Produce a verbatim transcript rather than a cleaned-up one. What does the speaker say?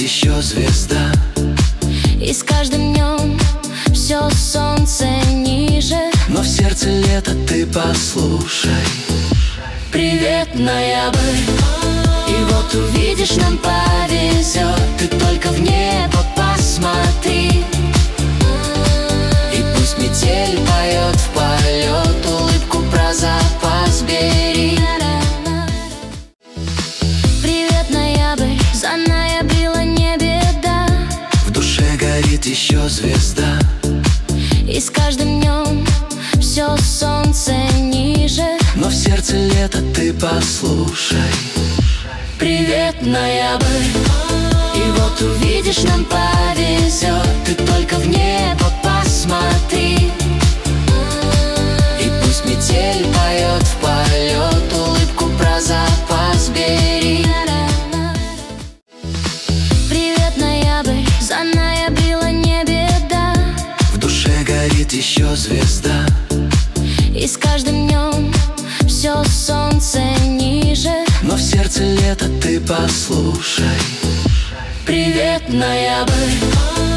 еще звезда. И с каждым днем все солнце ниже, но в сердце лето, ты послушай. Привет, ноябрь, и вот увидишь, нам повезет. Ты только в небо посмотри, и пусть метель поет в полет, улыбку про запас бери. Привет, ноябрь, заноябрила не беда. В душе горит еще звезда. И с каждым днем все солнце ниже, но в сердце лето, ты послушай. Привет, ноябрь, и вот увидишь, нам повезет. Ты только в небо посмотри, и пусть метель поет в полет, улыбку про запас бери. Привет, ноябрь, заноябрила не беда. В душе горит еще звезда. И с каждым днем все солнце ниже, но в сердце лето, ты послушай. Привет, ноябрь.